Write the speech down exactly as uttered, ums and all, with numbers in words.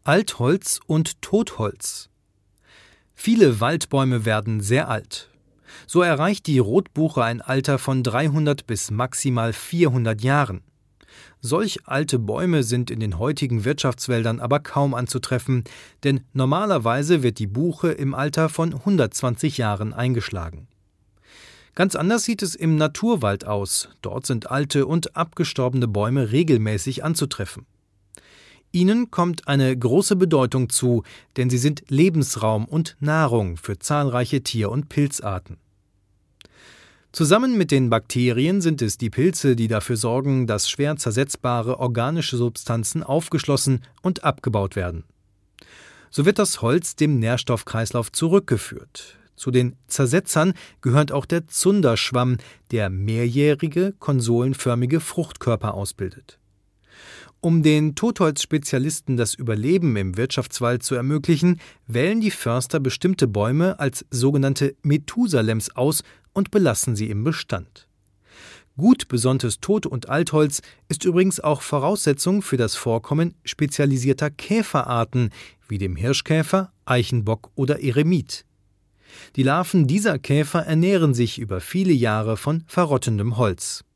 Altholz und Totholz. Viele Waldbäume werden sehr alt. So erreicht die Rotbuche ein Alter von dreihundert bis maximal vierhundert Jahren. Solch alte Bäume sind in den heutigen Wirtschaftswäldern aber kaum anzutreffen, denn normalerweise wird die Buche im Alter von hundertzwanzig Jahren eingeschlagen. Ganz anders sieht es im Naturwald aus. Dort sind alte und abgestorbene Bäume regelmäßig anzutreffen. Ihnen kommt eine große Bedeutung zu, denn sie sind Lebensraum und Nahrung für zahlreiche Tier- und Pilzarten. Zusammen mit den Bakterien sind es die Pilze, die dafür sorgen, dass schwer zersetzbare organische Substanzen aufgeschlossen und abgebaut werden. So wird das Holz dem Nährstoffkreislauf zurückgeführt. Zu den Zersetzern gehört auch der Zunderschwamm, der mehrjährige, konsolenförmige Fruchtkörper ausbildet. Um den Totholzspezialisten das Überleben im Wirtschaftswald zu ermöglichen, wählen die Förster bestimmte Bäume als sogenannte Methusalems aus und belassen sie im Bestand. Gut besonntes Tot- und Altholz ist übrigens auch Voraussetzung für das Vorkommen spezialisierter Käferarten wie dem Hirschkäfer, Eichenbock oder Eremit. Die Larven dieser Käfer ernähren sich über viele Jahre von verrottendem Holz.